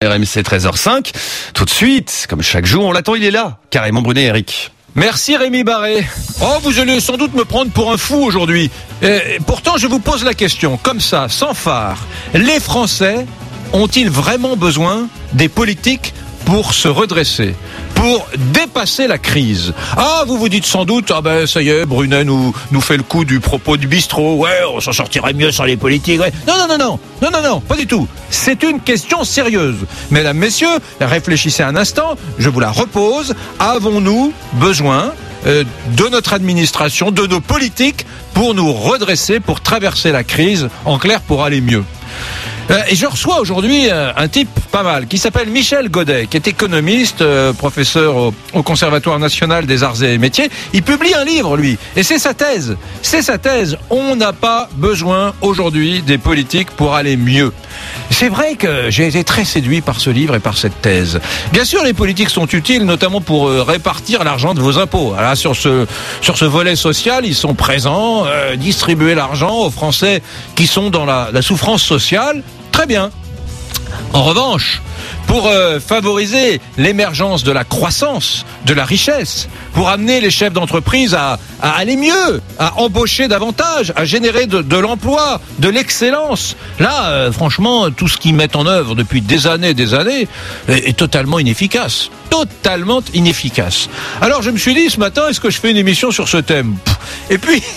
RMC 13h05. Tout de suite, comme chaque jour, on l'attend, il est là. Carrément Brunet, Eric. Merci Rémi Barré. Oh, vous allez sans doute me prendre pour un fou aujourd'hui. Pourtant, je vous pose la question, comme ça, sans phare. Les Français ont-ils vraiment besoin des politiques pour se redresser, pour dépasser la crise? Ah, vous vous dites sans doute, ah ben ça y est, Brunet nous fait le coup du propos du bistrot. Ouais, on s'en sortirait mieux sans les politiques. Ouais. Non, pas du tout. C'est une question sérieuse. Mesdames, messieurs, réfléchissez un instant, je vous la repose. Avons-nous besoin de notre administration, de nos politiques pour nous redresser, pour traverser la crise, en clair, pour aller mieux? Et je reçois aujourd'hui un type pas mal qui s'appelle Michel Godet, qui est économiste, professeur au Conservatoire national des arts et métiers. Il publie un livre, lui, et c'est sa thèse. On n'a pas besoin aujourd'hui des politiques pour aller mieux. C'est vrai que j'ai été très séduit par ce livre et par cette thèse. Bien sûr, les politiques sont utiles, notamment pour répartir l'argent de vos impôts. Alors, sur ce volet social, ils sont présents, distribuer l'argent aux Français qui sont dans la souffrance sociale. Très bien. En revanche, pour favoriser l'émergence de la croissance, de la richesse, pour amener les chefs d'entreprise à aller mieux, à embaucher davantage, à générer de l'emploi, de l'excellence. Là, franchement, tout ce qu'ils mettent en œuvre depuis des années est totalement inefficace. Totalement inefficace. Alors je me suis dit ce matin, est-ce que je fais une émission sur ce thème? Et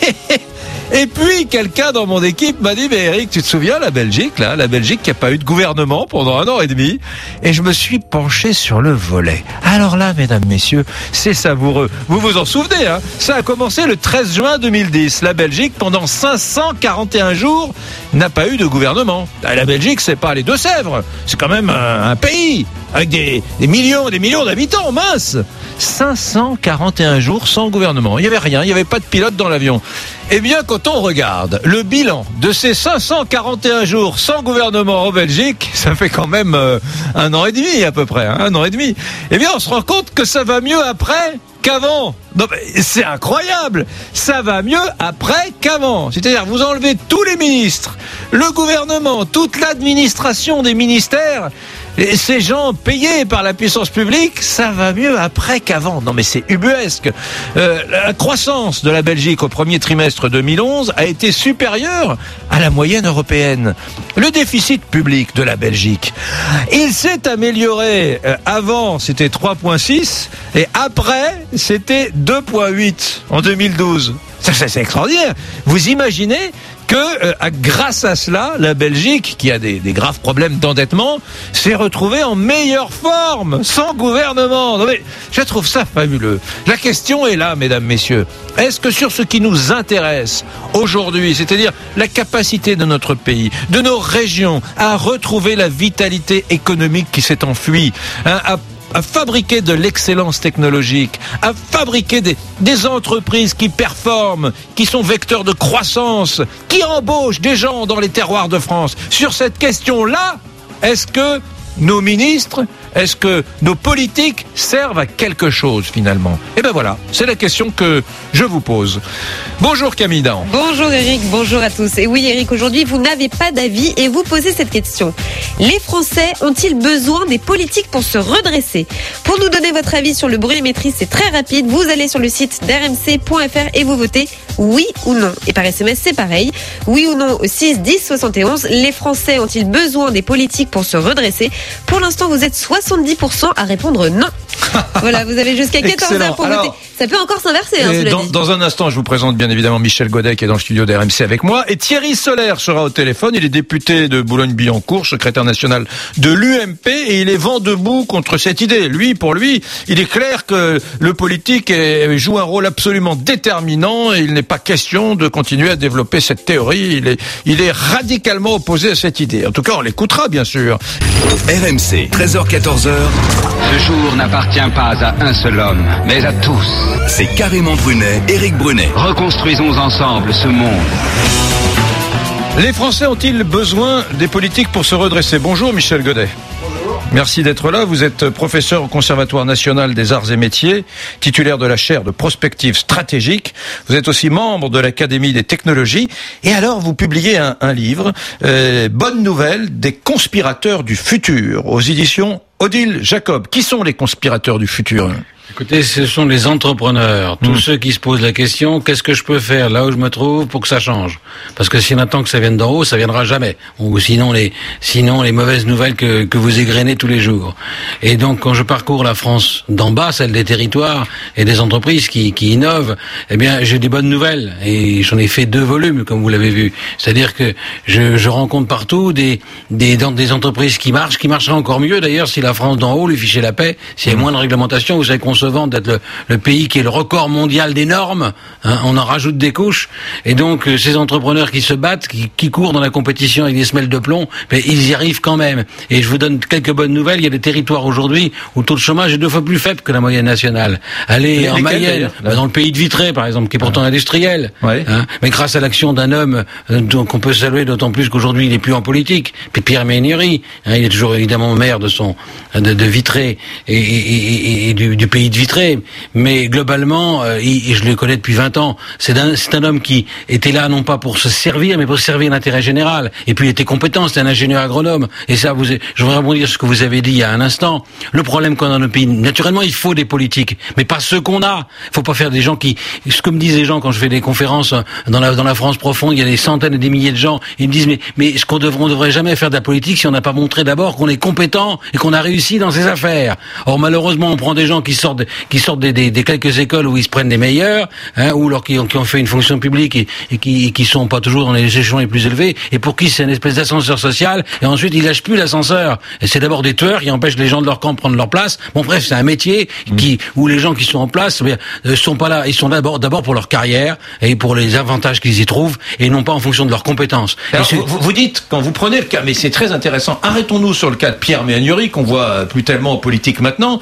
puis, quelqu'un dans mon équipe m'a dit, mais Eric, tu te souviens, la Belgique qui n'a pas eu de gouvernement pendant 1 an et demi, et je me suis penché sur le volet. Alors là, mesdames, messieurs, c'est savoureux. Vous vous en souvenez, hein? Ça a commencé le 13 juin 2010. La Belgique, pendant 541 jours, n'a pas eu de gouvernement. La Belgique, c'est pas les Deux-Sèvres. C'est quand même un pays avec des millions d'habitants, mince. 541 jours sans gouvernement. Il n'y avait rien, il n'y avait pas de pilote dans l'avion. Eh bien, quand on regarde le bilan de ces 541 jours sans gouvernement en Belgique, ça fait quand même 1 an et demi à peu près, 1 an et demi. Eh bien, on se rend compte que ça va mieux après qu'avant. Non, mais c'est incroyable. Ça va mieux après qu'avant. C'est-à-dire, vous enlevez tous les ministres, le gouvernement, toute l'administration des ministères, et ces gens payés par la puissance publique, ça va mieux après qu'avant. Non mais c'est ubuesque. La croissance de la Belgique au premier trimestre 2011 a été supérieure à la moyenne européenne. Le déficit public de la Belgique, il s'est amélioré. Avant, c'était 3,6 et après, c'était 2,8 en 2012. Ça, c'est extraordinaire. Vous imaginez que grâce à cela, la Belgique, qui a des graves problèmes d'endettement, s'est retrouvée en meilleure forme, sans gouvernement. Non mais, je trouve ça fabuleux. La question est là, mesdames, messieurs. Est-ce que sur ce qui nous intéresse aujourd'hui, c'est-à-dire la capacité de notre pays, de nos régions, à retrouver la vitalité économique qui s'est enfuie, à fabriquer de l'excellence technologique, à fabriquer des entreprises qui performent, qui sont vecteurs de croissance, qui embauchent des gens dans les terroirs de France. Sur cette question-là, est-ce que nos ministres, est-ce que nos politiques servent à quelque chose finalement? Eh ben voilà, c'est la question que je vous pose. Bonjour Camille Dahan. Bonjour Eric, bonjour à tous. Et oui Eric, aujourd'hui vous n'avez pas d'avis et vous posez cette question. Les Français ont-ils besoin des politiques pour se redresser? Pour nous donner votre avis sur le bruit-maîtrise, c'est très rapide. Vous allez sur le site d'rmc.fr et vous votez oui ou non. Et par SMS c'est pareil. Oui ou non au 6 10 71. Les Français ont-ils besoin des politiques pour se redresser? Pour l'instant vous êtes 70% à répondre non. Voilà, vous avez jusqu'à 14h pour voter. Ça peut encore s'inverser. Dans un instant, je vous présente bien évidemment Michel Godet qui est dans le studio d'RMC avec moi. Et Thierry Solaire sera au téléphone. Il est député de Boulogne-Billancourt, secrétaire national de l'UMP et il est vent debout contre cette idée. Pour lui, il est clair que le politique joue un rôle absolument déterminant et il n'est pas question de continuer à développer cette théorie. Il est radicalement opposé à cette idée. En tout cas, on l'écoutera bien sûr. RMC, 13h-14h. Ce jour n'appartient pas à un seul homme, mais à tous. C'est Carrément Brunet, Eric Brunet. Reconstruisons ensemble ce monde. Les Français ont-ils besoin des politiques pour se redresser? Bonjour Michel Godet. Bonjour. Merci d'être là. Vous êtes professeur au Conservatoire national des arts et métiers, titulaire de la chaire de prospective stratégique. Vous êtes aussi membre de l'Académie des technologies. Et alors, vous publiez un livre, Bonne nouvelle, des conspirateurs du futur, aux éditions Odile Jacob. Qui sont les conspirateurs du futur ? Écoutez, ce sont les entrepreneurs, tous ceux qui se posent la question, qu'est-ce que je peux faire là où je me trouve pour que ça change ? Parce que si on attend que ça vienne d'en haut, ça viendra jamais. Ou sinon les mauvaises nouvelles que vous égrenez tous les jours. Et donc, quand je parcours la France d'en bas, celle des territoires et des entreprises qui innovent, eh bien, j'ai des bonnes nouvelles. Et j'en ai fait 2 volumes, comme vous l'avez vu. C'est-à-dire que je rencontre partout des entreprises qui marcheraient encore mieux d'ailleurs si la France d'en haut lui fichait la paix, s'il y avait moins de réglementation. Vous savez qu'on se vante d'être le pays qui est le record mondial des normes, hein, on en rajoute des couches, et donc ces entrepreneurs qui se battent, qui courent dans la compétition avec des semelles de plomb, mais ils y arrivent quand même. Et je vous donne quelques bonnes nouvelles. Il y a des territoires aujourd'hui où le taux de chômage est 2 fois plus faible que la moyenne nationale. Allez en Mayenne, dans le pays de Vitré par exemple, qui est pourtant industriel, hein, mais grâce à l'action d'un homme qu'on peut saluer, d'autant plus qu'aujourd'hui il n'est plus en politique, puis Pierre Méhaignerie, hein, il est toujours évidemment maire de Vitré et du pays de Vitré, mais globalement, je le connais depuis 20 ans, c'est un homme qui était là non pas pour se servir, mais pour servir l'intérêt général. Et puis il était compétent, c'était un ingénieur agronome. Et ça, je voudrais rebondir sur ce que vous avez dit il y a un instant. Le problème qu'on a dans le pays, naturellement, il faut des politiques, mais pas ceux qu'on a. Il faut pas faire des gens ce que me disent les gens quand je fais des conférences dans la France profonde, il y a des centaines et des milliers de gens, ils me disent mais on devrait jamais faire de la politique si on n'a pas montré d'abord qu'on est compétent et qu'on a réussi dans ses affaires. Or malheureusement, on prend des gens qui sortent des quelques écoles où ils se prennent des meilleurs, hein, ou alors qui ont fait une fonction publique et qui sont pas toujours dans les échelons les plus élevés, et pour qui c'est une espèce d'ascenseur social, et ensuite ils lâchent plus l'ascenseur. Et c'est d'abord des tueurs qui empêchent les gens de leur camp de prendre leur place. Bon bref, c'est un métier où les gens qui sont en place sont pas là, ils sont d'abord pour leur carrière et pour les avantages qu'ils y trouvent, et non pas en fonction de leurs compétences. Alors, vous dites, quand vous prenez le cas, mais c'est très intéressant, arrêtons-nous sur le cas de Pierre Méhaignerie, qu'on voit plus tellement en politique maintenant.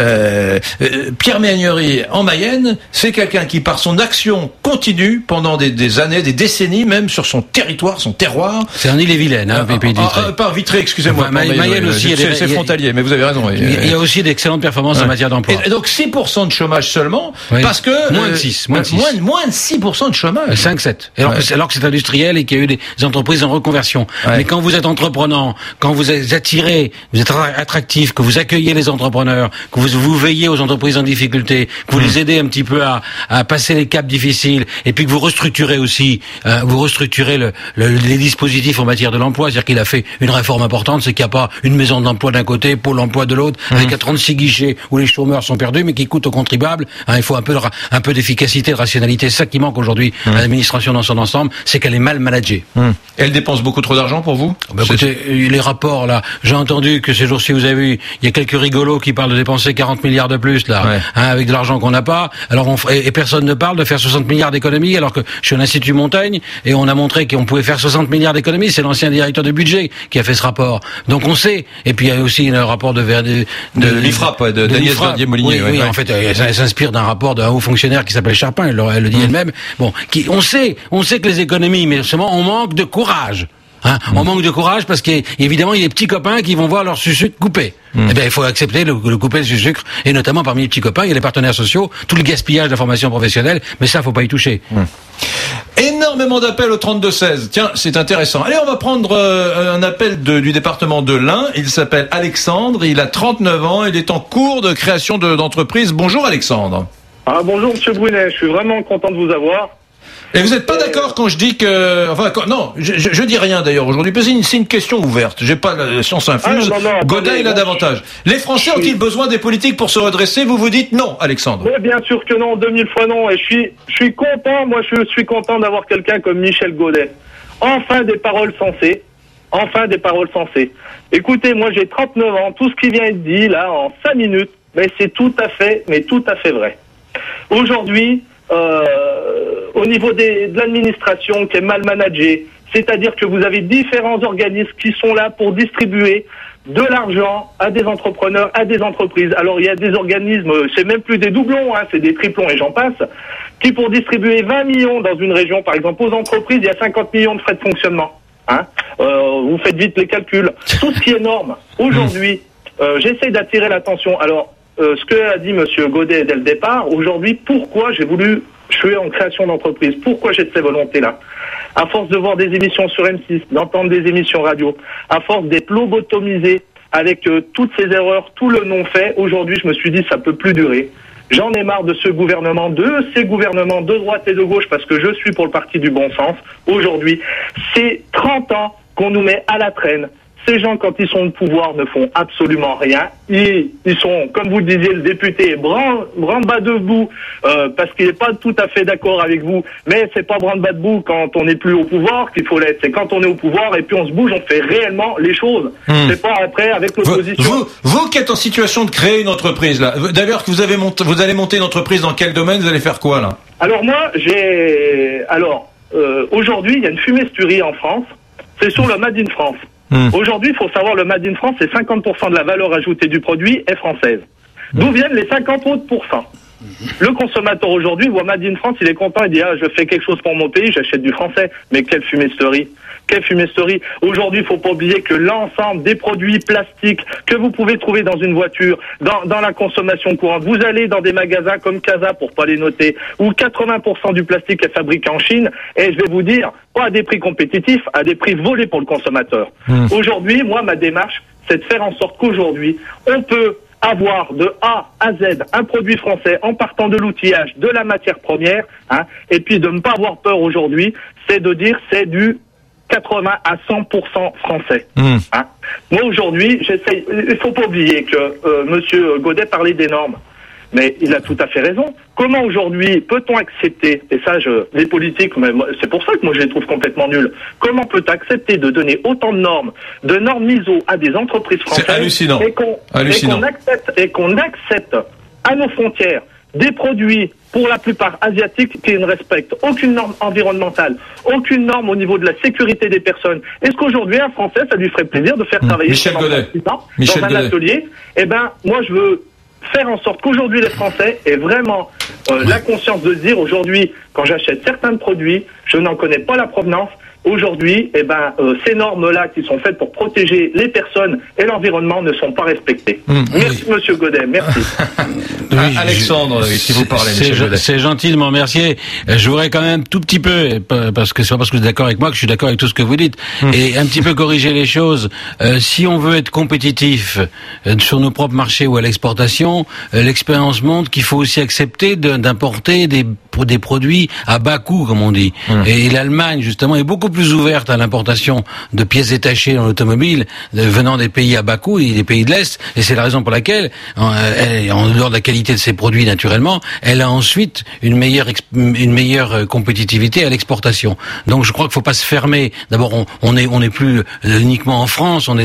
Pierre Méhaignerie, en Mayenne, c'est quelqu'un qui, par son action continue, pendant des années, des décennies même, sur son territoire, son terroir. C'est en Ille-et-Vilaine, hein, pays de Vitré. Pas Vitré, excusez-moi. Enfin, Mayenne aussi. C'est frontalier, mais vous avez raison. Il y a aussi d'excellentes performances en matière d'emploi. Et donc 6% de chômage seulement, parce que... Moins de 6. Moins de 6% de chômage. 5-7. Alors que c'est industriel et qu'il y a eu des entreprises en reconversion. Ouais. Mais quand vous êtes entreprenant, quand vous êtes attiré, vous êtes attractif, que vous accueillez les entrepreneurs, que vous veillez aux entreprises en difficulté, que vous les aidez un petit peu à passer les caps difficiles, et puis que vous restructurez aussi, les dispositifs en matière de l'emploi. C'est-à-dire qu'il a fait une réforme importante, c'est qu'il n'y a pas une maison d'emploi d'un côté, Pôle emploi de l'autre, avec 36 guichets où les chômeurs sont perdus, mais qui coûtent aux contribuables. Hein, il faut un peu d'efficacité, de rationalité. C'est ça qui manque aujourd'hui à l'administration dans son ensemble, c'est qu'elle est mal managée. Elle dépense beaucoup trop d'argent pour vous ? Écoutez, les rapports là, j'ai entendu que ces jours-ci vous avez vu, il y a quelques rigolos qui parlent de dépenser 40 milliards de plus là, hein, avec de l'argent qu'on n'a pas. Alors et personne ne parle de faire 60 milliards d'économies, alors que je suis à l'Institut Montaigne et on a montré qu'on pouvait faire 60 milliards d'économies. C'est l'ancien directeur de budget qui a fait ce rapport. Donc on sait. Et puis il y a aussi le rapport de l'IFRAP, d'Agnès Verdier-Molinier. Oui, en fait, elle s'inspire d'un rapport d'un haut fonctionnaire qui s'appelle Charpin. Elle le dit elle-même. Bon, on sait que les économies, mais seulement on manque de courage. Hein, on manque de courage parce qu'évidemment il y a des petits copains qui vont voir leur sucre coupé. Eh bien il faut accepter le couper le sucre, et notamment parmi les petits copains il y a les partenaires sociaux, tout le gaspillage de la formation professionnelle, mais ça faut pas y toucher. Énormément d'appels au 32-16. Tiens, c'est intéressant. Allez, on va prendre un appel du département de l'Ain. Il s'appelle Alexandre, il a 39 ans, il est en cours de création d'entreprise. Bonjour Alexandre. Bonjour Monsieur Brunet, je suis vraiment content de vous avoir. Et vous n'êtes pas d'accord quand je dis que... non, je dis rien d'ailleurs aujourd'hui, parce que c'est une question ouverte. J'ai pas la science infuse. Godin, il a davantage. Les Français ont-ils besoin des politiques pour se redresser ? Vous dites non, Alexandre. Mais bien sûr que non, 2000 fois non. Et je suis content, moi je suis content d'avoir quelqu'un comme Michel Godet. Enfin des paroles sensées. Écoutez, moi j'ai 39 ans, tout ce qui vient être dit là en 5 minutes, mais c'est tout à fait vrai. Aujourd'hui, au niveau de l'administration qui est mal managée, c'est-à-dire que vous avez différents organismes qui sont là pour distribuer de l'argent à des entrepreneurs, à des entreprises. Alors il y a des organismes, c'est même plus des doublons, hein, c'est des triplons et j'en passe, qui pour distribuer 20 millions dans une région, par exemple aux entreprises, il y a 50 millions de frais de fonctionnement. Hein. Vous faites vite les calculs. Tout ce qui est norme aujourd'hui, j'essaie d'attirer l'attention. Alors, ce que a dit Monsieur Godet dès le départ, aujourd'hui, pourquoi je suis en création d'entreprise, pourquoi j'ai cette volonté-là? À force de voir des émissions sur M6, d'entendre des émissions radio, à force d'être lobotomisé avec toutes ces erreurs, tout le non-fait, aujourd'hui, je me suis dit, ça peut plus durer. J'en ai marre de ces gouvernements de droite et de gauche, parce que je suis pour le parti du bon sens. Aujourd'hui, c'est 30 ans qu'on nous met à la traîne. Ces gens, quand ils sont au pouvoir, ne font absolument rien. Ils sont, comme vous le disiez, le député branle-bas debout parce qu'il n'est pas tout à fait d'accord avec vous. Mais c'est pas branle-bas debout quand on n'est plus au pouvoir qu'il faut l'être. C'est quand on est au pouvoir et puis on se bouge, on fait réellement les choses. C'est pas après avec l'opposition. Vous qui êtes en situation de créer une entreprise là. D'ailleurs, vous allez monter une entreprise dans quel domaine? Vous allez faire quoi là? Alors moi, aujourd'hui, il y a une fumisterie en France. C'est sur le Made in France. Aujourd'hui, il faut savoir, le Made in France, c'est 50% de la valeur ajoutée du produit est française. D'où viennent les 50 autres pourcents? Le consommateur aujourd'hui voit Made in France, il est content, il dit je fais quelque chose pour mon pays, j'achète du français. Mais quelle fumisterie! Quelle fumisterie! Aujourd'hui, il faut pas oublier que l'ensemble des produits plastiques que vous pouvez trouver dans une voiture, dans la consommation courante, vous allez dans des magasins comme Casa, pour pas les noter, où 80% du plastique est fabriqué en Chine, et je vais vous dire, pas à des prix compétitifs, à des prix volés pour le consommateur. Aujourd'hui, moi, ma démarche, c'est de faire en sorte qu'aujourd'hui, on peut avoir de A à Z un produit français en partant de l'outillage, de la matière première, et puis de ne pas avoir peur aujourd'hui, c'est de dire c'est du 80 à 100% français. Moi aujourd'hui, j'essaye. Il faut pas oublier que Monsieur Godet parlait des normes, mais il a tout à fait raison. Comment aujourd'hui peut-on accepter, et ça, les politiques, mais c'est pour ça que moi je les trouve complètement nuls. Comment peut-on accepter de donner autant de normes ISO à des entreprises françaises? C'est hallucinant. Et qu'on accepte à nos frontières des produits, pour la plupart asiatiques, qui ne respectent aucune norme environnementale, aucune norme au niveau de la sécurité des personnes. Est-ce qu'aujourd'hui, un Français, ça lui ferait plaisir de faire travailler dans un atelier? Eh ben, moi, je veux faire en sorte qu'aujourd'hui, les Français aient vraiment la conscience de dire, aujourd'hui, quand j'achète certains produits, je n'en connais pas la provenance. Aujourd'hui, ces normes-là qui sont faites pour protéger les personnes et l'environnement ne sont pas respectées. Merci, Monsieur Godet. Merci. Alexandre, si vous parlez, Monsieur Godet. C'est gentil de m'en remercier. Je voudrais quand même tout petit peu, parce que c'est pas parce que vous êtes d'accord avec moi que je suis d'accord avec tout ce que vous dites, et un petit peu corriger les choses. Si on veut être compétitif sur nos propres marchés ou à l'exportation, l'expérience montre qu'il faut aussi accepter d'importer des produits à bas coût, comme on dit. Et l'Allemagne, justement, est beaucoup plus ouverte à l'importation de pièces détachées dans l'automobile venant des pays à bas coût et des pays de l'Est, et c'est la raison pour laquelle, en dehors de la qualité de ses produits naturellement, elle a ensuite une meilleure compétitivité à l'exportation. Donc je crois qu'il faut pas se fermer. D'abord, on est plus uniquement en France, on est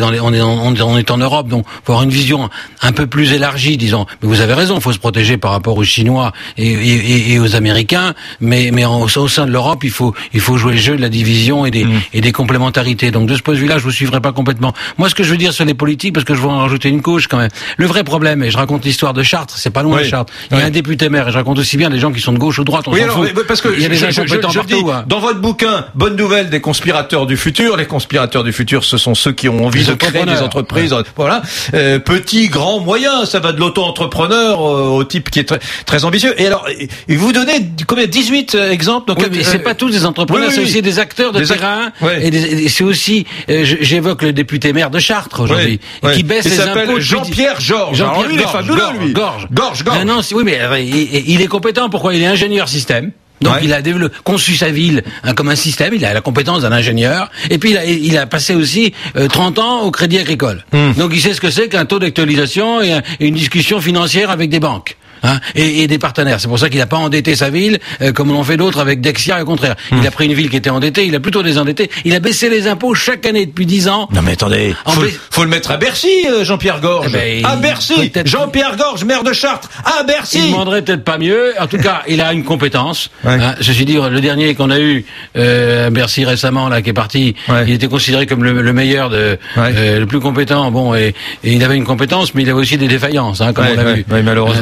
en Europe, donc faut avoir une vision un peu plus élargie, disons. Mais vous avez raison, il faut se protéger par rapport aux Chinois et aux Américains, mais au sein de l'Europe, il faut jouer le jeu de la division et des complémentarités. Donc de ce point de vue-là, je vous suivrai pas complètement. Moi, ce que je veux dire sur les politiques, parce que je veux en rajouter une couche quand même. Le vrai problème, et je raconte l'histoire de Chartres, c'est pas loin de Chartres. Il y a un député maire, et je raconte aussi bien des gens qui sont de gauche ou de droite. Parce que il y a des incompétents partout. Dans votre bouquin, Bonne nouvelle des conspirateurs du futur. Les conspirateurs du futur, ce sont ceux qui ont envie de créer des entreprises. Voilà, petit, grand, moyen. Ça va de l'auto-entrepreneur au type qui est très, très ambitieux. Et alors, vous donnez combien 18 exemples. Donc, mais c'est pas tous des entrepreneurs, c'est aussi des acteurs de terrain. Et c'est aussi, j'évoque le député maire de Chartres aujourd'hui, qui baisse les impôts. Jean-Pierre Georges. Jean-Pierre il est fabuleux, lui. Gorge. Non, oui, mais il est compétent. Pourquoi? Il est ingénieur système. Donc il a conçu sa ville comme un système, il a la compétence d'un ingénieur, et puis il a passé aussi 30 ans au Crédit Agricole. Donc il sait ce que c'est qu'un taux d'actualisation et une discussion financière avec des banques. Et des partenaires. C'est pour ça qu'il n'a pas endetté sa ville comme l'ont fait d'autres avec Dexia. Au contraire, il a pris une ville qui était endettée, il a plutôt désendetté. Il a baissé les impôts chaque année depuis 10 ans. Non mais attendez, faut le mettre à Bercy, Jean-Pierre Gorge. À Bercy, Jean-Pierre Gorge, maire de Chartres, à Bercy. Il demanderait peut-être pas mieux. En tout cas, il a une compétence. Ceci dit, le dernier qu'on a eu à Bercy récemment, là, qui est parti, il était considéré comme le meilleur, le plus compétent. Bon, et il avait une compétence, mais il avait aussi des défaillances, comme on l'a vu. Malheureusement. Le curé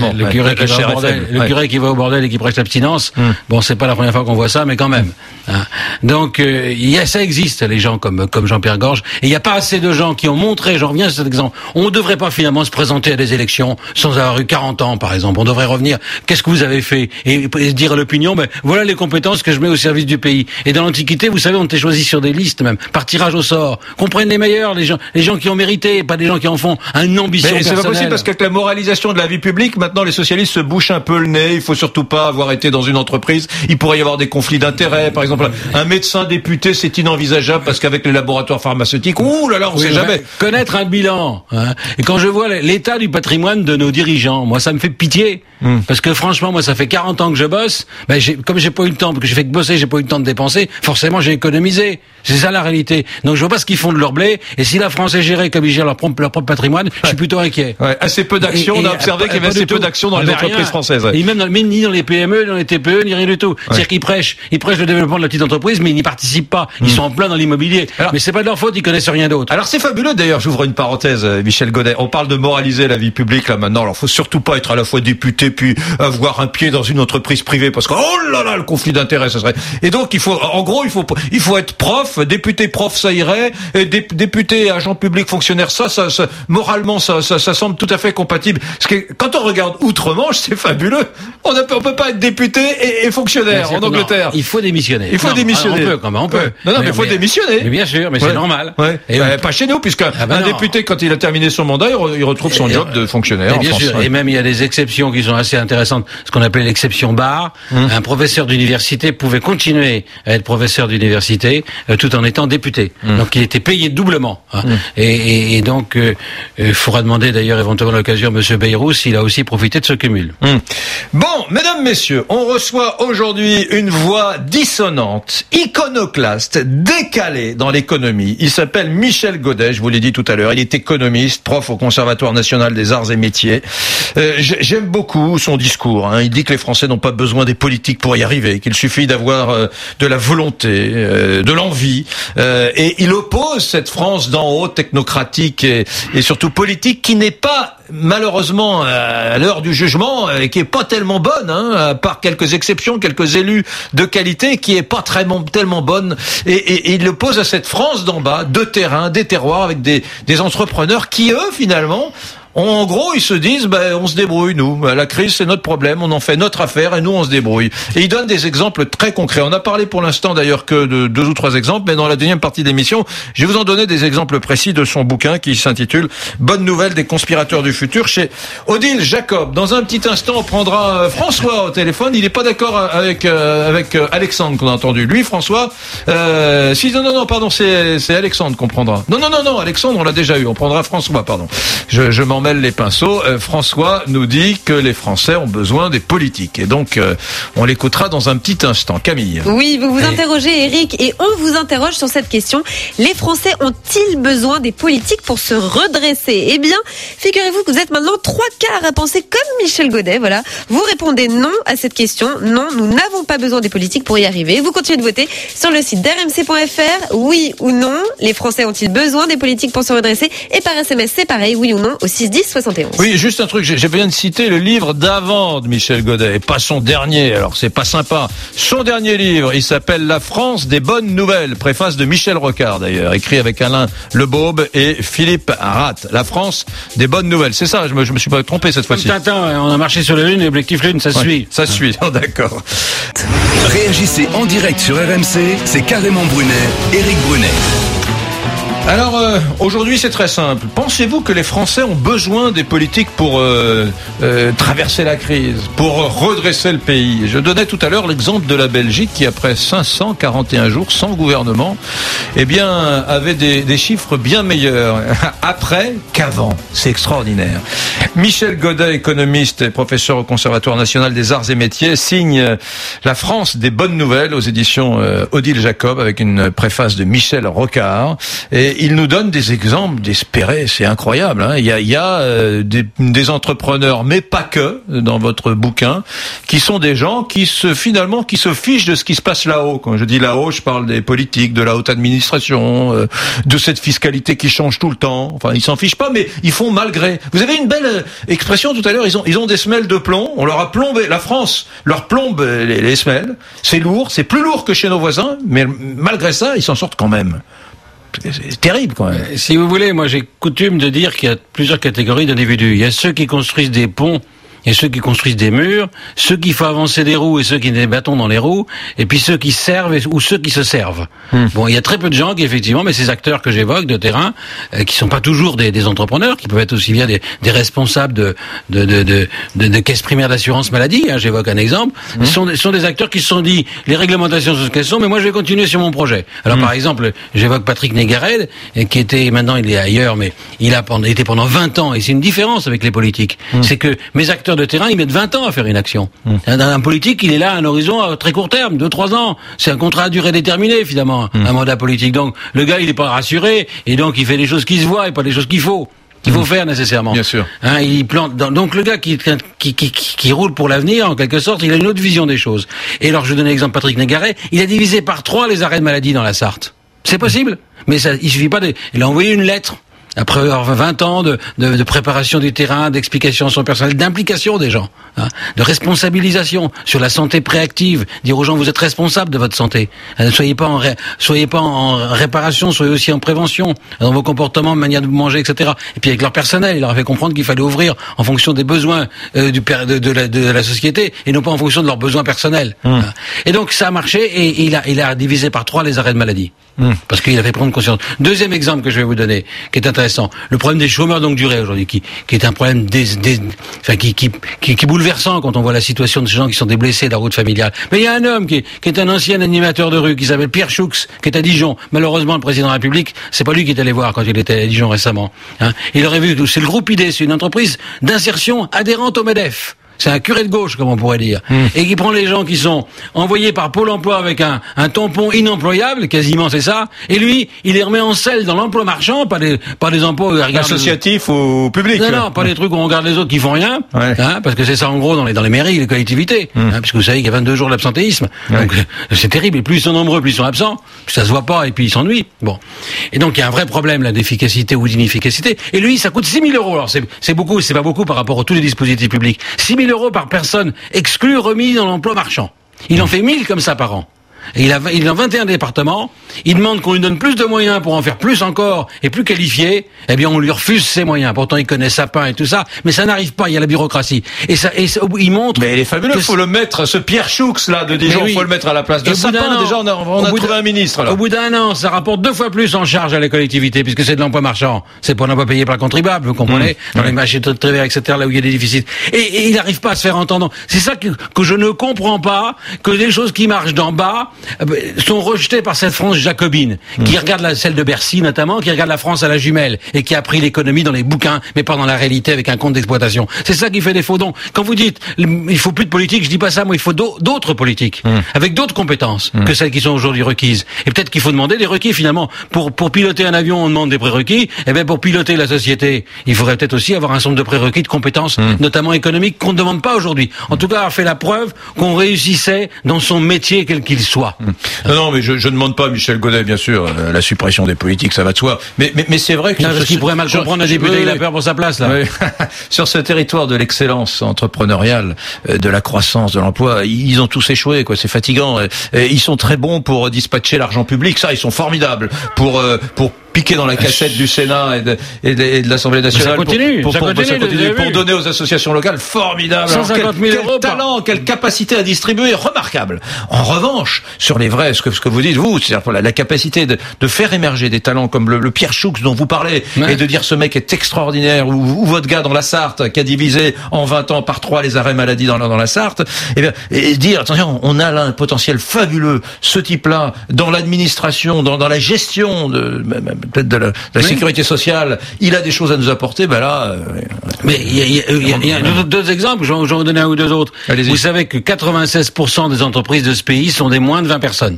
curé qui va au bordel, le curé qui va au bordel et qui prêche l'abstinence. Bon, c'est pas la première fois qu'on voit ça, mais quand même. Donc, ça existe, les gens comme Jean-Pierre Gorge. Et il n'y a pas assez de gens qui ont montré, j'en reviens à cet exemple, on ne devrait pas finalement se présenter à des élections sans avoir eu 40 ans, par exemple. On devrait revenir, qu'est-ce que vous avez fait? Et dire à l'opinion, voilà les compétences que je mets au service du pays. Et dans l'Antiquité, vous savez, on était choisi sur des listes même, par tirage au sort. Qu'on prenne les meilleurs, les gens qui ont mérité, pas des gens qui en font une ambition personnelle. C'est pas possible parce qu'avec la moralisation de la vie publique, maintenant les socialistes se bouchent un peu le nez. Il faut surtout pas avoir été dans une entreprise. Il pourrait y avoir des conflits d'intérêts. Par exemple, un médecin député, c'est inenvisageable parce qu'avec les laboratoires pharmaceutiques, on sait jamais. Connaître un bilan. Et quand je vois l'état du patrimoine de nos dirigeants, moi ça me fait pitié. Parce que franchement, moi ça fait 40 ans que je bosse. Comme j'ai pas eu le temps, parce que j'ai fait que bosser, j'ai pas eu le temps de dépenser. Forcément, j'ai économisé. C'est ça la réalité. Donc je vois pas ce qu'ils font de leur blé. Et si la France est gérée comme ils gèrent leur propre patrimoine, je suis plutôt inquiet. Assez peu d'actions. On a observé qu'il y avait assez peu d'actions dans les entreprises françaises. Et même ni dans les PME, ni dans les TPE, ni rien du tout. C'est-à-dire qu'ils prêchent le développement de la petite entreprise, mais ils n'y participent pas. Ils sont en plein dans l'immobilier. Mais c'est pas de leur faute, ils connaissent rien d'autre. Alors c'est fabuleux d'ailleurs, j'ouvre une parenthèse, Michel Godet. On parle de moraliser la vie publique là maintenant. Alors faut surtout pas être à la fois député puis avoir un pied dans une entreprise privée parce que oh là là, le conflit d'intérêts ça serait. Et donc il faut être prof, député prof ça irait, et député agent public fonctionnaire ça moralement ça semble tout à fait compatible. Parce que quand on regarde outre-Manche, c'est fabuleux. On peut pas être député et fonctionnaire en Angleterre. Il faut démissionner. On peut. Non, mais il faut démissionner. Mais bien sûr, mais c'est normal. Et pas chez nous, puisqu'un député, quand il a terminé son mandat, il retrouve son job de fonctionnaire. Bien sûr. Et même il y a des exceptions qui sont assez intéressantes. Ce qu'on appelait l'exception Barre. Un professeur d'université pouvait continuer à être professeur d'université tout en étant député. Donc il était payé doublement. Et donc il faudra demander d'ailleurs éventuellement à l'occasion à M. Bayrou s'il a aussi profité de ce cumul. Bon, mesdames, messieurs, on reçoit aujourd'hui une voix dissonante, iconoclaste, décalée dans l'économie. Il s'appelle Michel Godet, je vous l'ai dit tout à l'heure. Il est économiste, prof au Conservatoire national des arts et métiers. J'aime beaucoup son discours. Il dit que les Français n'ont pas besoin des politiques pour y arriver, qu'il suffit d'avoir de la volonté, de l'envie. Et il oppose cette France d'en haut, technocratique et surtout politique, qui n'est pas malheureusement à l'heure du jugement, qui est pas tellement bonne, à part quelques exceptions, quelques élus de qualité, qui est pas tellement bonne. Et il le pose à cette France d'en bas, de terrain, des terroirs, avec des entrepreneurs qui, eux, finalement, en gros, ils se disent, on se débrouille, nous. La crise, c'est notre problème. On en fait notre affaire et nous, on se débrouille. Et il donne des exemples très concrets. On a parlé pour l'instant, d'ailleurs, que de 2 ou 3 exemples, mais dans la deuxième partie de l'émission, je vais vous en donner des exemples précis de son bouquin qui s'intitule Bonne nouvelle des conspirateurs du futur chez Odile Jacob. Dans un petit instant, on prendra François au téléphone. Il n'est pas d'accord avec Alexandre qu'on a entendu. Lui, François, pardon, c'est Alexandre qu'on prendra. Non, Alexandre, on l'a déjà eu. On prendra François, pardon. Je m'en mêle les pinceaux. François nous dit que les Français ont besoin des politiques. Et donc, on l'écoutera dans un petit instant. Camille. Oui, vous vous interrogez, Eric, et on vous interroge sur cette question. Les Français ont-ils besoin des politiques pour se redresser? Eh bien, figurez-vous que vous êtes maintenant 3/4 à penser comme Michel Godet. Voilà. Vous répondez non à cette question. Non, nous n'avons pas besoin des politiques pour y arriver. Vous continuez de voter sur le site d'RMC.fr. Oui ou non, les Français ont-ils besoin des politiques pour se redresser? Et par SMS, c'est pareil, oui ou non, au 610 71. Oui, juste un truc, j'ai bien de citer le livre d'avant de Michel Godet, et pas son dernier, alors c'est pas sympa. Son dernier livre, il s'appelle La France des bonnes nouvelles, préface de Michel Rocard d'ailleurs, écrit avec Alain Lebaube et Philippe Rath. La France des bonnes nouvelles, c'est ça, je me suis pas trompé cette fois-ci. Tintin, on a marché sur la Lune, et l'objectif Lune, ça suit. Ça suit, d'accord. Réagissez en direct sur RMC, c'est Carrément Brunet, Éric Brunet. Alors, aujourd'hui, c'est très simple. Pensez-vous que les Français ont besoin des politiques pour traverser la crise, pour redresser le pays? Je donnais tout à l'heure l'exemple de la Belgique qui, après 541 jours sans gouvernement, avait des chiffres bien meilleurs après qu'avant. C'est extraordinaire. Michel Godet, économiste et professeur au Conservatoire national des arts et métiers, signe La France des bonnes nouvelles aux éditions Odile Jacob avec une préface de Michel Rocard. Et il nous donne des exemples d'espérer, c'est incroyable. Il y a des entrepreneurs, mais pas que, dans votre bouquin, qui sont des gens qui se fichent de ce qui se passe là-haut. Quand je dis là-haut, je parle des politiques, de la haute administration, de cette fiscalité qui change tout le temps. Enfin, ils s'en fichent pas, mais ils font malgré. Vous avez une belle expression tout à l'heure, ils ont des semelles de plomb. On leur a plombé, la France leur plombe les semelles. C'est lourd, c'est plus lourd que chez nos voisins, mais malgré ça, ils s'en sortent quand même. C'est terrible quand même. Si vous voulez, moi j'ai coutume de dire qu'il y a plusieurs catégories d'individus. Il y a ceux qui construisent des ponts et ceux qui construisent des murs, ceux qui font avancer des roues et ceux qui mettent des bâtons dans les roues, et puis ceux qui servent ou ceux qui se servent. Bon, il y a très peu de gens qui, effectivement, mais ces acteurs que j'évoque de terrain, qui sont pas toujours des entrepreneurs, qui peuvent être aussi bien des responsables de caisses primaires d'assurance maladie, hein, j'évoque un exemple, sont des acteurs qui se sont dit, les réglementations sont ce qu'elles sont, mais moi je vais continuer sur mon projet. Alors par exemple, j'évoque Patrick Négaret, qui était, maintenant il est ailleurs, mais il était pendant 20 ans, et c'est une différence avec les politiques. C'est que mes acteurs de terrain, ils mettent 20 ans à faire une action. Un politique, il est là à un horizon à très court terme, 2-3 ans. C'est un contrat à durée déterminée, finalement, un mandat politique. Donc, le gars, il est pas rassuré, et donc il fait des choses qui se voient et pas des choses qu'il faut faire nécessairement. Bien sûr. Hein, il plante. Donc le gars qui roule pour l'avenir, en quelque sorte, il a une autre vision des choses. Et alors, je donne l'exemple Patrick Négaret, il a divisé par 3 les arrêts de maladie dans la Sarthe. C'est possible, mais ça, il suffit pas il a envoyé une lettre. Après 20 ans de préparation du terrain, d'explication sur le personnel, d'implication des gens, hein, de responsabilisation sur la santé préactive, dire aux gens vous êtes responsables de votre santé, ne soyez pas en réparation, soyez aussi en prévention dans vos comportements, manière de manger, etc. Et puis avec leur personnel, il leur a fait comprendre qu'il fallait ouvrir en fonction des besoins de la société et non pas en fonction de leurs besoins personnels. Hein. Et donc ça a marché et il a divisé par 3 les arrêts de maladie. Parce qu'il a fait prendre conscience. Deuxième exemple que je vais vous donner, qui est intéressant, le problème des chômeurs longue durée aujourd'hui, qui est un problème qui est bouleversant quand on voit la situation de ces gens qui sont des blessés de la route familiale. Mais il y a un homme qui est un ancien animateur de rue, qui s'appelle Pierre Choux, qui est à Dijon. Malheureusement, le président de la République, c'est pas lui qui est allé voir quand il était à Dijon récemment. Hein. Il aurait vu, c'est le groupe ID, c'est une entreprise d'insertion adhérente au MEDEF. C'est un curé de gauche, comme on pourrait dire. Et qui prend les gens qui sont envoyés par Pôle emploi avec un tampon inemployable, quasiment c'est ça, et lui, il les remet en selle dans l'emploi marchand, pas des emplois associatifs ou publics. Non, pas des trucs où on regarde les autres qui font rien, hein, parce que c'est ça en gros dans les mairies, les collectivités, hein, puisque vous savez qu'il y a 22 jours d'absentéisme. Donc c'est terrible, et plus ils sont nombreux, plus ils sont absents, plus ça se voit pas, et puis ils s'ennuient. Bon. Et donc il y a un vrai problème là d'efficacité ou d'inefficacité, et lui, ça coûte 6 000 €. Alors c'est beaucoup, c'est pas beaucoup par rapport à tous les dispositifs publics. 6 000 € par personne exclue remis dans l'emploi marchand. Il en fait 1000 comme ça par an. Et il est dans 21 départements. Il demande qu'on lui donne plus de moyens pour en faire plus encore et plus qualifié. Eh bien, on lui refuse ces moyens. Pourtant, il connaît Sapin et tout ça, mais ça n'arrive pas. Il y a la bureaucratie. Et ça, il montre. Mais il est fabuleux. Faut le mettre, ce Pierre Choux là de Dijon, faut le mettre à la place de Sapin. Déjà, on a trouvé un ministre là. Au bout d'un an, ça rapporte 2 fois plus en charge à la collectivité, puisque c'est de l'emploi marchand. C'est pour l'emploi payé par le contribuable, vous comprenez, dans les marchés de travers, etc., là où il y a des déficits. Et il n'arrive pas à se faire entendre. C'est ça que je ne comprends pas, que les choses qui marchent d'en bas sont rejetées par cette France jacobine, qui regarde celle de Bercy notamment, qui regarde la France à la jumelle, et qui a pris l'économie dans les bouquins, mais pas dans la réalité avec un compte d'exploitation. C'est ça qui fait défaut. Donc, quand vous dites, il faut plus de politique, je dis pas ça, moi, il faut d'autres politiques, avec d'autres compétences que celles qui sont aujourd'hui requises. Et peut-être qu'il faut demander des requis, finalement. Pour piloter un avion, on demande des prérequis. Eh bien, pour piloter la société, il faudrait peut-être aussi avoir un certain nombre de prérequis de compétences, notamment économiques, qu'on ne demande pas aujourd'hui. En tout cas, avoir fait la preuve qu'on réussissait dans son métier, quel qu'il soit. Non, mais je ne demande pas, Michel Godet, bien sûr, la suppression des politiques, ça va de soi. Mais c'est vrai que... Non, parce qu'il pourrait mal comprendre un député, il a peur pour sa place, là. Oui. Sur ce territoire de l'excellence entrepreneuriale, de la croissance, de l'emploi, ils ont tous échoué, quoi. C'est fatigant. Ils sont très bons pour dispatcher l'argent public, ça, ils sont formidables. Pour piquer dans la cachette du Sénat et de l'Assemblée nationale. Ça continue, pour donner aux associations locales, formidable. 150 000 quel talent, quelle capacité à distribuer, remarquable. En revanche, sur les vrais, ce que vous dites, vous, c'est-à-dire la capacité de faire émerger des talents comme le Pierre Choux dont vous parlez, et de dire ce mec est extraordinaire, ou votre gars dans la Sarthe, qui a divisé en 20 ans par 3 les arrêts maladie dans la Sarthe, et dire, attention, on a là un potentiel fabuleux, ce type-là, dans l'administration, dans la gestion peut-être de la sécurité sociale, il a des choses à nous apporter, ben là... Mais il y a deux exemples, je vais vous donner un ou deux autres. Allez-y. Vous savez que 96% des entreprises de ce pays sont des moins de 20 personnes.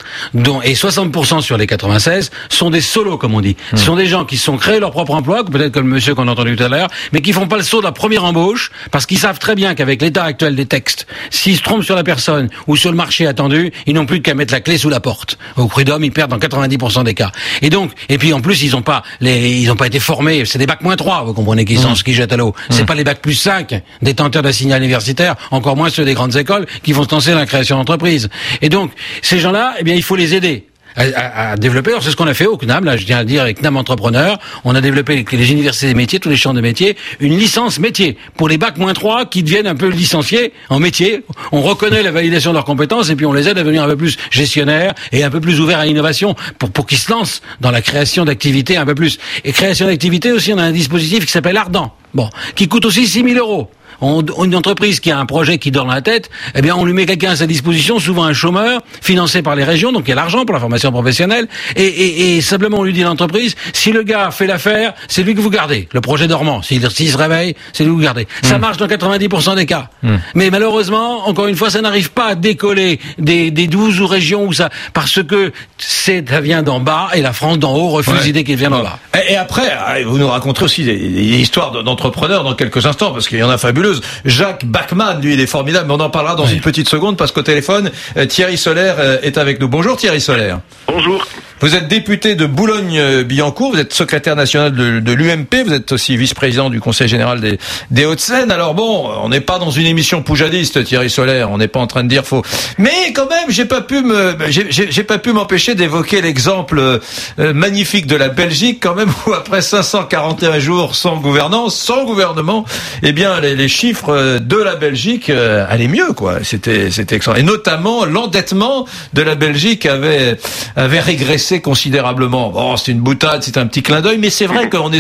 Et 60% sur les 96 sont des solos, comme on dit. Ce sont des gens qui se sont créés leur propre emploi, peut-être comme le monsieur qu'on a entendu tout à l'heure, mais qui font pas le saut de la première embauche, parce qu'ils savent très bien qu'avec l'état actuel des textes, s'ils se trompent sur la personne ou sur le marché attendu, ils n'ont plus qu'à mettre la clé sous la porte. Au prud'homme, ils perdent dans 90% des cas. Et Et puis en plus, ils ont pas été formés. C'est des bac -3, vous comprenez, qui jettent à l'eau. C'est pas les bac +5 détenteurs d'un signal universitaire, encore moins ceux des grandes écoles qui vont se lancer dans la création d'entreprises. Et donc ces gens-là, eh bien, il faut les aider à développer. Alors c'est ce qu'on a fait au CNAM, là je tiens à dire, avec CNAM Entrepreneur, on a développé avec les universités des métiers, tous les champs de métiers, une licence métier pour les bac -3 qui deviennent un peu licenciés en métier. On reconnaît la validation de leurs compétences et puis on les aide à devenir un peu plus gestionnaires et un peu plus ouverts à l'innovation pour qu'ils se lancent dans la création d'activités un peu plus. Et création d'activités aussi, on a un dispositif qui s'appelle Ardent, qui coûte aussi 6 000 €. Une entreprise qui a un projet qui dort dans la tête, eh bien, on lui met quelqu'un à sa disposition, souvent un chômeur, financé par les régions, donc il y a l'argent pour la formation professionnelle, et simplement on lui dit à l'entreprise, si le gars fait l'affaire, c'est lui que vous gardez. Le projet dormant, s'il se réveille, c'est lui que vous gardez. Ça marche dans 90% des cas. Mais malheureusement, encore une fois, ça n'arrive pas à décoller des 12 régions où ça, parce que ça vient d'en bas, et la France d'en haut refuse l'idée qu'il vient d'en bas. Et après, vous nous raconterez aussi des histoires d'entrepreneurs dans quelques instants, parce qu'il y en a fabuleuses. Jacques Bachmann, lui, il est formidable, mais on en parlera dans une petite seconde, parce qu'au téléphone, Thierry Solaire est avec nous. Bonjour Thierry Solaire. Bonjour. Vous êtes député de Boulogne-Billancourt, vous êtes secrétaire national de l'UMP, vous êtes aussi vice-président du Conseil général des Hauts-de-Seine. Alors bon, on n'est pas dans une émission poujadiste, Thierry Solaire, on n'est pas en train de dire faux. Mais quand même, j'ai pas pu m'empêcher d'évoquer l'exemple magnifique de la Belgique, quand même, où après 541 jours sans gouvernance, sans gouvernement, eh bien les chiffres de la Belgique allaient mieux, quoi. C'était excellent. Et notamment l'endettement de la Belgique avait régressé considérablement. Bon, c'est une boutade, c'est un petit clin d'œil, mais c'est vrai qu'on est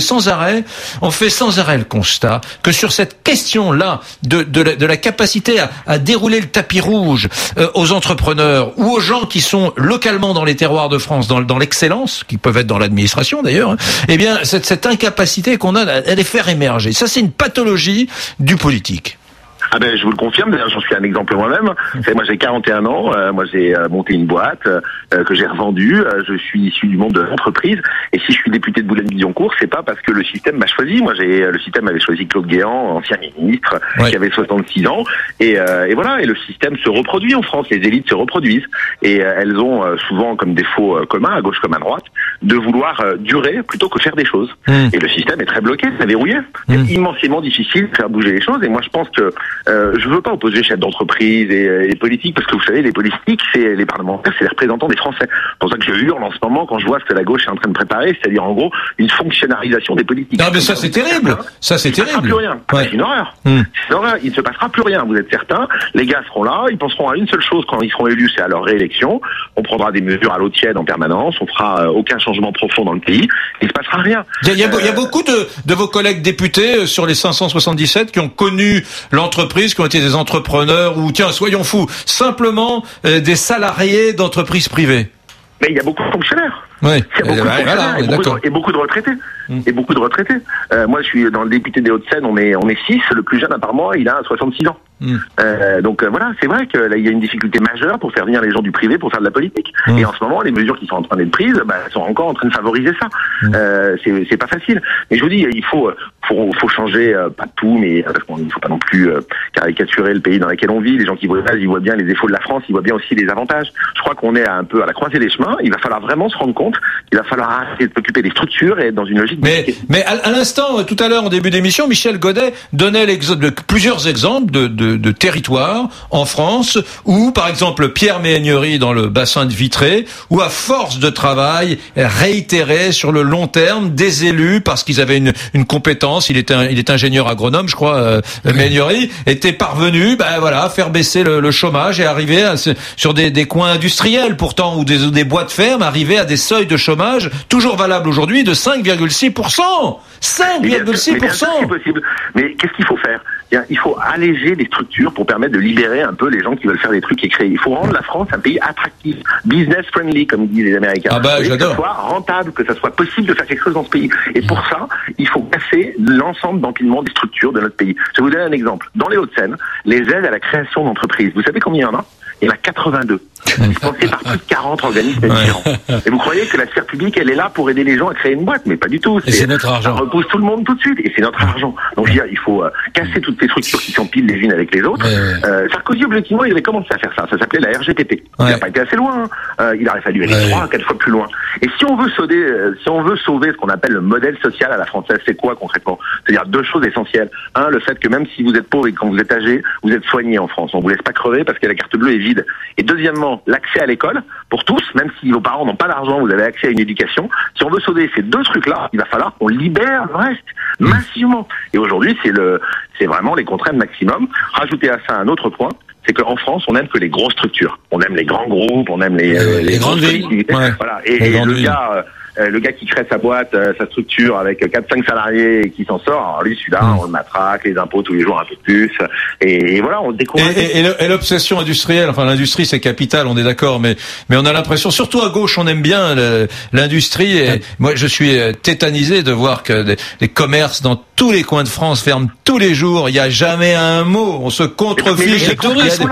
on fait sans arrêt le constat que sur cette question-là de la capacité à dérouler le tapis rouge aux entrepreneurs ou aux gens qui sont localement dans les terroirs de France, dans l'excellence, qui peuvent être dans l'administration d'ailleurs, eh bien cette incapacité qu'on a à les faire émerger. Ça, c'est une pathologie du politique. Ah ben, je vous le confirme, d'ailleurs j'en suis un exemple moi-même. Moi j'ai 41 ans, moi j'ai monté une boîte que j'ai revendue, je suis issu du monde de l'entreprise, et si je suis député de Boulogne-Billancourt, c'est pas parce que le système m'a choisi. Moi le système avait choisi Claude Guéant, ancien ministre, qui avait 66 ans, et voilà, et le système se reproduit en France, les élites se reproduisent, et elles ont souvent comme défaut commun, à gauche comme à droite, de vouloir durer plutôt que faire des choses. Et le système est très bloqué, c'est verrouillé. C'est immensément difficile de faire bouger les choses, et moi je pense que je veux pas opposer chefs d'entreprise et les politiques, parce que vous savez, les politiques, c'est les parlementaires, c'est les représentants des Français. C'est pour ça que je hurle en ce moment quand je vois ce que la gauche est en train de préparer, c'est-à-dire en gros une fonctionnalisation des politiques. Non mais ça c'est terrible. Ça c'est terrible. Plus rien. C'est une horreur. C'est une horreur. Il ne se passera plus rien. Vous êtes certains. Les gars seront là. Ils penseront à une seule chose quand ils seront élus, c'est à leur réélection. On prendra des mesures à l'eau tiède en permanence. On fera aucun changement profond dans le pays. Il ne se passera rien. Il y a beaucoup de vos collègues députés sur les 577 qui ont connu l'entreprise, qui ont été des entrepreneurs ou, tiens, soyons fous, simplement des salariés d'entreprises privées. Mais il y a beaucoup de fonctionnaires. Oui. Il y a beaucoup de fonctionnaires et beaucoup de retraités. Et beaucoup de retraités. Moi, je suis dans le député des Hauts-de-Seine, on est 6. Le plus jeune, à part moi, il a 66 ans. Donc voilà, c'est vrai que là, il y a une difficulté majeure pour faire venir les gens du privé pour faire de la politique. Et en ce moment, les mesures qui sont en train d'être prises, sont encore en train de favoriser ça. C'est pas facile. Mais je vous dis, il faut changer, pas tout, mais parce qu'il ne faut pas non plus caricaturer le pays dans lequel on vit. Les gens qui voient ils voient bien les défauts de la France, ils voient bien aussi les avantages. Je crois qu'on est un peu à la croisée des chemins. Il va falloir vraiment se rendre compte qu'il va falloir arrêter de s'occuper des structures et être dans une logique. Mais à l'instant, tout à l'heure, en début d'émission, Michel Godet donnait plusieurs exemples de territoires en France où, par exemple, Pierre Méhaignerie dans le bassin de Vitré, où à force de travail réitéré sur le long terme, des élus, parce qu'ils avaient une compétence, il est ingénieur agronome, je crois, Méhaignerie, étaient parvenus, à faire baisser le chômage et arriver sur des coins industriels pourtant, ou des bois de ferme, arriver à des seuils de chômage toujours valables aujourd'hui de 5,6%. 5,6%. C'est possible. Mais qu'est-ce qu'il faut faire ? Il faut alléger les structures pour permettre de libérer un peu les gens qui veulent faire des trucs et créer. Il faut rendre la France un pays attractif, business friendly, comme disent les Américains. J'adore. Que ça soit rentable, que ça soit possible de faire quelque chose dans ce pays. Et pour ça, il faut casser l'ensemble d'empilement des structures de notre pays. Je vais vous donner un exemple. Dans les Hauts-de-Seine, les aides à la création d'entreprises, vous savez combien il y en a ? Il y en a 82. financé par plus de 40 organismes différents. Et vous croyez que la sphère publique, elle est là pour aider les gens à créer une boîte? Mais pas du tout. Et c'est notre argent. Ça repose tout le monde tout de suite, et c'est notre argent. Donc je veux dire, il faut casser toutes ces structures qui s'empilent les unes avec les autres. Sarkozy, objectivement, il avait commencé à faire ça. Ça s'appelait la RGPP. Il n'a pas été assez loin. Il aurait fallu aller 3 à 4 fois plus loin. Et si on veut sauver ce qu'on appelle le modèle social à la française, c'est quoi concrètement? C'est-à-dire 2 choses essentielles. Un, le fait que même si vous êtes pauvre et quand vous êtes âgé, vous êtes soigné en France. On vous laisse pas crever parce que la carte bleue est vide. Et deuxièmement, l'accès à l'école pour tous, même si vos parents n'ont pas d'argent, vous avez accès à une éducation. Si on veut sauver ces 2 trucs-là, il va falloir qu'on libère le reste massivement. Et aujourd'hui, c'est vraiment les contraintes maximum. Rajoutez à ça un autre point. C'est qu'en France, on aime que les grosses structures. On aime les grands groupes, on aime les grandes villes. Voilà. Et le gars qui crée sa boîte, sa structure avec 4-5 salariés et qui s'en sort, alors lui, celui-là, on le matraque, les impôts tous les jours un peu plus. Et voilà, on le découvre. Et l'obsession industrielle, enfin l'industrie c'est capital, on est d'accord, mais on a l'impression, surtout à gauche, on aime bien l'industrie. Et moi, je suis tétanisé de voir que des commerces dans tous les coins de France ferment tous les jours. Il n'y a jamais un mot. On se contrefiche. Le tourisme,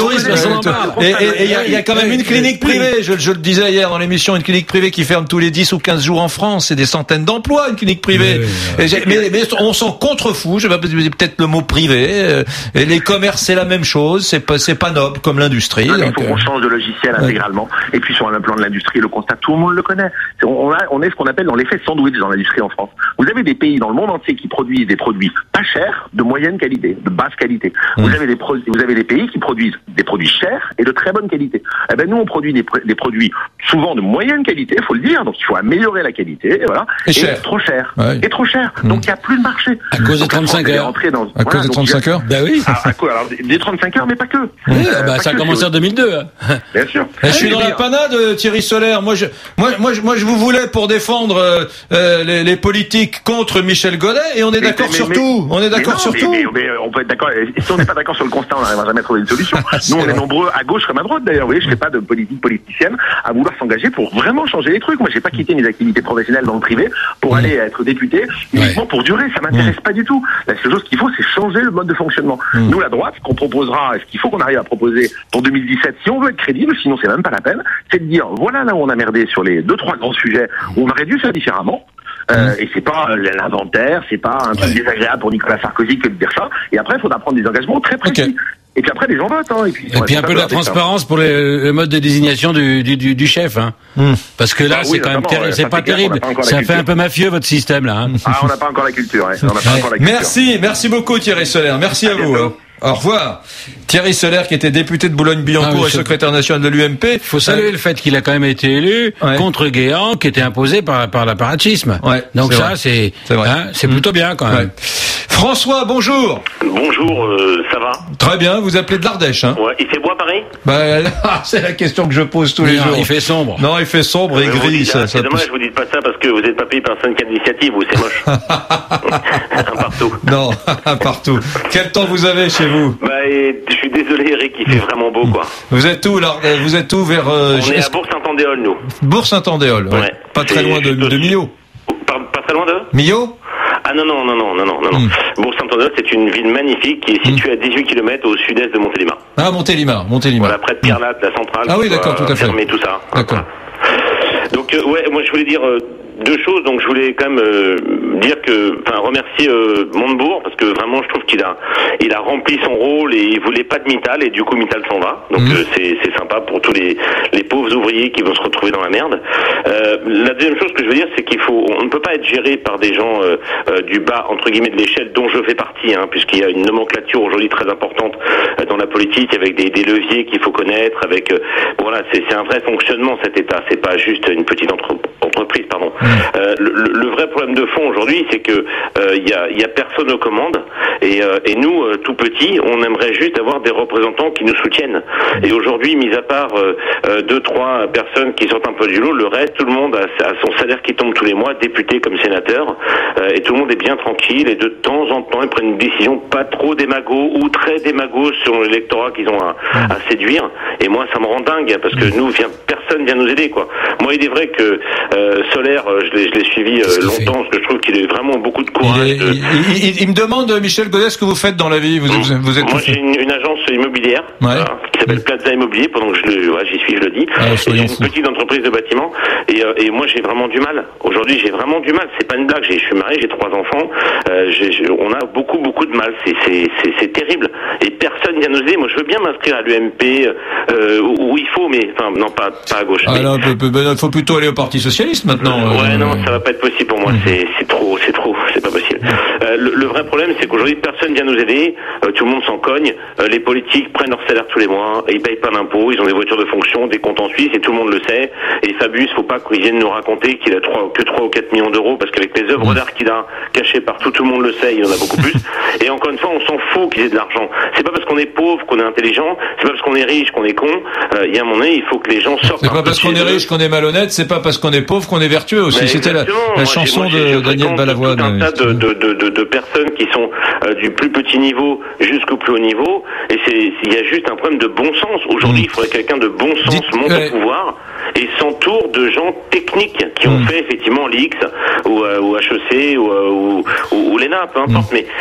et il y a quand même une clinique privée. Je le disais hier dans l'émission, une clinique privée qui ferme tous les 10 ou 15 jours en France. C'est des centaines d'emplois, une clinique privée. Mais on s'en contrefout. Je vais peut-être le mot privé. Et les commerces, c'est la même chose. C'est pas noble comme l'industrie. Il faut qu'on change de logiciel intégralement. Et puis sur un plan de l'industrie, le constat, tout le monde le connaît. On est ce qu'on appelle dans l'effet sandwich dans l'industrie en France. Vous avez des pays dans le monde entier qui produisent des produits pas chers, de moyenne qualité, de basse qualité. Vous avez des pays qui produisent des produits chers et de très bonne qualité. Eh ben nous, on produit des produits souvent de moyenne qualité, faut le dire. Donc il faut améliorer la qualité, voilà. Et trop cher. Et trop cher. Donc il n'y a plus de marché. À cause des 35 heures. À cause des 35 heures. Ben oui. Alors des 35 heures, mais pas que. Ça a commencé en 2002. Bien sûr. Je suis dans la panade, Thierry Solaire. Moi, je vous voulais pour défendre les politiques contre Michel Godet, et on est d'accord sur tout. On est d'accord sur tout. Mais on peut être d'accord. Si on n'est pas d'accord sur le constat, on n'arrivera jamais à trouver une solution. Nous, on est nombreux à gauche comme à droite, d'ailleurs. Vous voyez, je fais pas de politique politicienne à vouloir s'engager pour vraiment changer les trucs. Moi, j'ai pas quitté mes activités professionnelles dans le privé pour aller être député uniquement pour durer. Ça m'intéresse pas du tout. La seule chose qu'il faut, c'est changer le mode de fonctionnement. Nous, la droite, ce qu'on proposera, ce qu'il faut qu'on arrive à proposer pour 2017, si on veut être crédible, sinon c'est même pas la peine, c'est de dire, voilà là où on a merdé sur les 2-3 grands sujets où on aurait dû faire différemment. Et c'est pas l'inventaire, c'est pas un truc désagréable pour Nicolas Sarkozy que de dire ça. Et après, il faudra prendre des engagements très précis. Et puis après, les gens votent. Et puis un peu de la transparence pour le mode de désignation du chef. Parce que là, c'est quand même terrible. C'est pas terrible. Ça fait un peu mafieux, votre système, là. On n'a pas encore la culture. Merci beaucoup, Thierry Solaire. Merci à vous. Au revoir. Thierry Solaire, qui était député de Boulogne-Billancourt et secrétaire national de l'UMP. Il faut saluer le fait qu'il a quand même été élu contre Guéant, qui était imposé par l'apparatisme. Donc ça, c'est plutôt bien quand même. François, bonjour. Bonjour, ça va? Très bien, vous appelez de l'Ardèche, hein? Ouais, il fait beau à Paris? C'est la question que je pose tous les jours. Il fait sombre. Non, il fait sombre et gris. C'est dommage, vous dites pas ça parce que vous n'êtes pas payé par syndicat d'initiative, ou c'est moche. Un partout. Non, un partout. Quel temps vous avez chez vous? Je suis désolé, Eric, il fait vraiment beau, quoi. Vous êtes où, là? Vous êtes où vers... On est à Bourg-Saint-Andéol, nous. Bourg-Saint-Andéol, ouais. Pas très loin de Millau. Pas très loin de Millau? Ah non. Bourg-Saint-Andéol, c'est une ville magnifique qui est située à 18 km au sud-est de Montélimar. Ah, Montélimar. Voilà, près de Pierrelatte, la centrale. Ah oui, d'accord, tout à fait. Tout ça. D'accord. Donc, moi je voulais dire 2 choses. Donc je voulais quand même remercier Montebourg, parce que vraiment je trouve qu'il a rempli son rôle et il voulait pas de Mittal, et du coup Mittal s'en va. Donc c'est sympa pour tous les pauvres ouvriers qui vont se retrouver dans la merde. La deuxième chose que je veux dire, c'est on ne peut pas être géré par des gens du bas entre guillemets de l'échelle, dont je fais partie, puisqu'il y a une nomenclature aujourd'hui très importante dans la politique, avec des leviers qu'il faut connaître, avec c'est un vrai fonctionnement, cet État. C'est pas juste une petite entreprise, pardon. Le vrai problème de fond aujourd'hui, c'est que il y a personne aux commandes, et nous, tout petits, on aimerait juste avoir des représentants qui nous soutiennent. Et aujourd'hui, mis à part 2-3 personnes qui sortent un peu du lot, le reste, tout le monde a son salaire qui tombe tous les mois, député comme sénateur, et tout le monde est bien tranquille, et de temps en temps, ils prennent une décision pas trop démago ou très démago sur l'électorat qu'ils ont à séduire. Et moi, ça me rend dingue, parce que personne vient nous aider, quoi. Moi, il est vrai que Solaire, je l'ai suivi longtemps parce que je trouve qu'il a vraiment beaucoup de courage. Il me demande, Michel Godet, ce que vous faites dans la vie. Vous êtes moi, j'ai une agence immobilière qui s'appelle Plaza Immobilier. Pendant que j'y suis, je le dis. J'ai une petite entreprise de bâtiment et moi j'ai vraiment du mal. Aujourd'hui, j'ai vraiment du mal. C'est pas une blague. Je suis marié, j'ai 3 enfants. On a beaucoup de mal. C'est terrible. Et personne vient nous aider. Moi, je veux bien m'inscrire à l'UMP où il faut, mais enfin non, pas à gauche. Il faut plutôt aller au Parti Socialiste maintenant. Non, ça va pas être possible pour moi. C'est trop. C'est pas possible. Le vrai problème, c'est qu'aujourd'hui, personne vient nous aider. Tout le monde s'en cogne. Les politiques prennent leur salaire tous les mois. Ils payent pas d'impôts. Ils ont des voitures de fonction, des comptes en Suisse, et tout le monde le sait. Et Fabius, faut pas qu'il vienne nous raconter qu'il a que 3 ou 4 millions d'euros, parce qu'avec les œuvres d'art qu'il a cachées partout, tout le monde le sait, il en a beaucoup plus. Et encore une fois, on s'en fout qu'ils aient de l'argent. C'est pas parce qu'on est pauvre qu'on est intelligent. C'est pas parce qu'on est riche qu'on est con. Il y a un moment donné, il faut que les gens sortent. C'est pas parce qu'on est riche qu'on est malhonnête. C'est pas parce qu'on est pauvre qu'on est vertueux aussi. C'était la chanson de Daniel Balavoine. Un tas de personnes qui sont du plus petit niveau jusqu'au plus haut niveau, et il y a juste un problème de bon sens. Aujourd'hui, il faudrait que quelqu'un de bon sens monte au pouvoir et s'entoure de gens techniques qui ont fait effectivement l'X ou HEC ou l'ENA, peu importe. Mais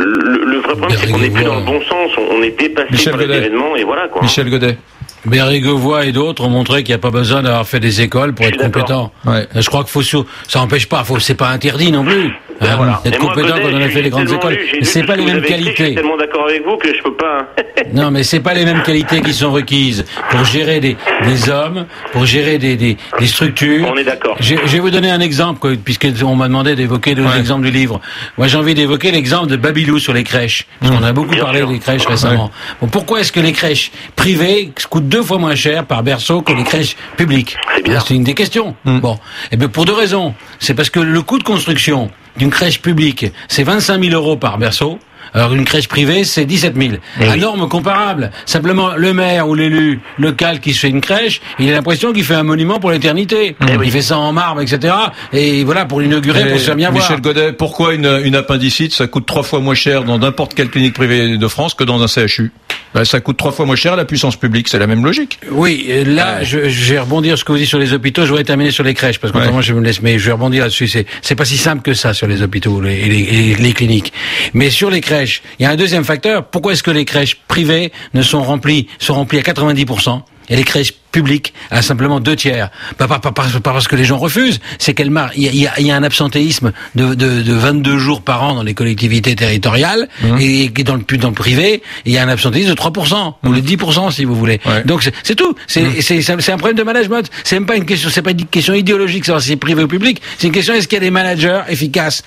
le vrai problème, c'est qu'on n'est plus dans le bon sens. On est dépassé par les événements, et voilà quoi. Michel Godet. Bérégovoy et d'autres ont montré qu'il n'y a pas besoin d'avoir fait des écoles pour être compétent. Ouais. Je crois que ça n'empêche pas, c'est pas interdit non plus. D'être compétent quand on a fait les grandes écoles. Mais c'est pas les mêmes qualités. Je suis tellement d'accord avec vous que je peux pas. Non, mais c'est pas les mêmes qualités qui sont requises pour gérer des hommes, pour gérer des structures. On est d'accord. Je vais vous donner un exemple, puisqu'on m'a demandé d'évoquer 2 exemples du livre. Moi, j'ai envie d'évoquer l'exemple de Babylou sur les crèches. Parce qu'on a beaucoup parlé des crèches récemment. Bon, pourquoi est-ce que les crèches privées coûtent 2 fois moins cher par berceau que les crèches publiques? C'est une des questions. Bon, et bien pour 2 raisons. C'est parce que le coût de construction d'une crèche publique, c'est 25 000 euros par berceau. Alors une crèche privée, c'est 17 000. À norme comparable. Simplement, le maire ou l'élu local qui se fait une crèche, il a l'impression qu'il fait un monument pour l'éternité. Il fait ça en marbre, etc. Et voilà, pour l'inaugurer, pour se faire bien voir. Michel Godet, pourquoi une appendicite, ça coûte 3 fois moins cher dans n'importe quelle clinique privée de France que dans un CHU? Ça coûte 3 fois moins cher la puissance publique, c'est la même logique. Oui, là, je vais rebondir sur ce que vous dites sur les hôpitaux, je voudrais terminer sur les crèches, parce que autrement je me laisse, mais je vais rebondir là-dessus. C'est pas si simple que ça sur les hôpitaux et les cliniques. Mais sur les crèches, il y a un deuxième facteur. Pourquoi est-ce que les crèches privées sont remplies à 90%? Et les crèches publiques à simplement 2/3. Pas parce que les gens refusent, c'est il y a un absentéisme de 22 jours par an dans les collectivités territoriales, et dans le privé, il y a un absentéisme de 3%, ou de 10% si vous voulez. Donc c'est tout. C'est un problème de management. C'est même pas une question, c'est pas une question idéologique, savoir si c'est privé ou public. C'est une question, est-ce qu'il y a des managers efficaces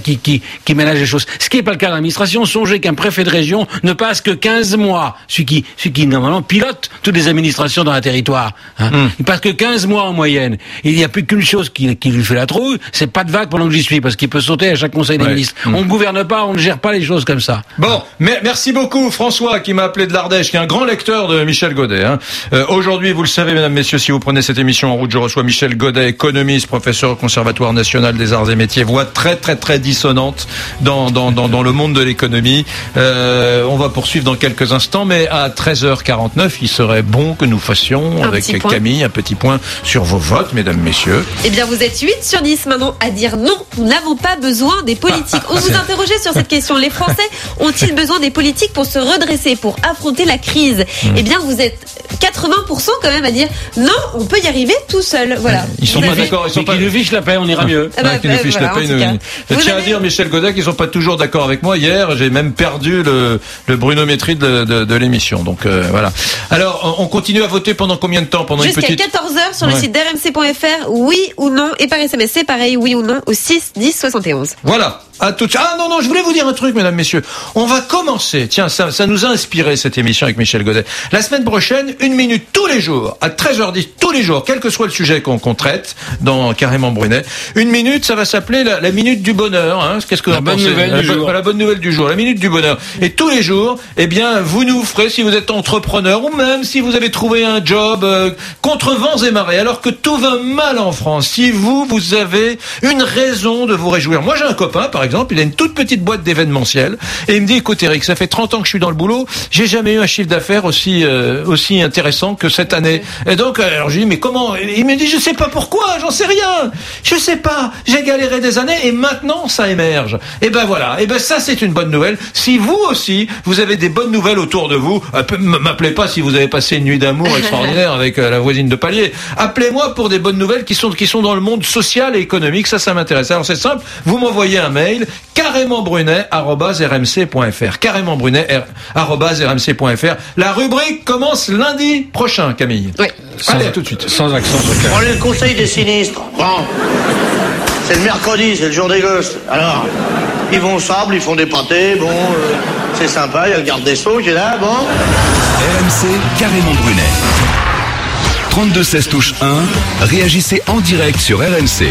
qui managent les choses? Ce qui n'est pas le cas de l'administration. Songez qu'un préfet de région ne passe que 15 mois, celui qui normalement pilote toutes les administrations dans un territoire. Il passe que 15 mois en moyenne. Il n'y a plus qu'une chose qui lui fait la trouille, c'est pas de vague pendant que j'y suis, parce qu'il peut sauter à chaque conseil des ministres. On ne gouverne pas, on ne gère pas les choses comme ça. Bon, merci beaucoup François qui m'a appelé de l'Ardèche, qui est un grand lecteur de Michel Godet. Aujourd'hui, vous le savez, mesdames, messieurs, si vous prenez cette émission en route, je reçois Michel Godet, économiste, professeur au Conservatoire national des arts et métiers, voix très très très dissonante dans le monde de l'économie. On va poursuivre dans quelques instants, mais à 13h49, il serait bon que nous fassions avec Camille un petit point sur vos votes, mesdames, messieurs. Eh bien, vous êtes 8 sur 10 maintenant à dire non, nous n'avons pas besoin des politiques. On vous interrogeait sur cette question. Les Français ont-ils besoin des politiques pour se redresser, pour affronter la crise? Eh bien, vous êtes 80% quand même à dire non, on peut y arriver tout seul. Voilà. Ils sont pas d'accord. Ils sont pas. Qui nous fichent la paix, on ira mieux. Qui nous fichent la paix. Je tiens à dire, Michel Godet, qu'ils sont pas toujours d'accord avec moi. Hier, j'ai même perdu le brunométrie de l'émission. Donc voilà. Alors, on continue à voter pendant combien de temps? Pendant jusqu'à une petite 14h sur le site d'rmc.fr, oui ou non, et par SMS c'est pareil, oui ou non, au 6 10 71. Voilà. À tout... Ah non, je voulais vous dire un truc, mesdames, messieurs. On va commencer. Tiens, ça nous a inspiré cette émission avec Michel Godet. La semaine prochaine, 1 minute tous les jours, à 13h10 tous les jours, quel que soit le sujet qu'on traite dans Carrément Brunet. 1 minute, ça va s'appeler la minute du bonheur. Qu'est-ce que vous en pensez? La bonne nouvelle du jour, la minute du bonheur. Et tous les jours, eh bien, vous nous ferez, si vous êtes entrepreneur ou même si vous avez trouvé un job contre vents et marées, alors que tout va mal en France, si vous avez une raison de vous réjouir. Moi, j'ai un copain, par exemple, exemple, il a une toute petite boîte d'événementiel et il me dit, écoute Eric, ça fait 30 ans que je suis dans le boulot, j'ai jamais eu un chiffre d'affaires aussi intéressant que cette année. Et donc, alors je lui dis, mais comment? Il me dit, je sais pas pourquoi, j'en sais rien. Je sais pas, j'ai galéré des années et maintenant ça émerge. Et ben voilà, et ben ça c'est une bonne nouvelle. Si vous aussi, vous avez des bonnes nouvelles autour de vous, m'appelez pas si vous avez passé une nuit d'amour extraordinaire avec la voisine de palier. Appelez-moi pour des bonnes nouvelles qui sont dans le monde social et économique, ça m'intéresse. Alors c'est simple, vous m'envoyez un mail, carrémentbrunet@rmc.fr, carrémentbrunet@rmc.fr. La rubrique commence lundi prochain, Camille. Oui. Allez, à tout de suite. Sans accent sur le On est le conseil des sinistres. Bon. C'est le mercredi, c'est le jour des gosses. Alors, ils vont au sable, ils font des pâtés, bon, c'est sympa, il y a le garde des Sceaux qui est là, bon. RMC Carrément Brunet. 32 16 touche 1, réagissez en direct sur RMC.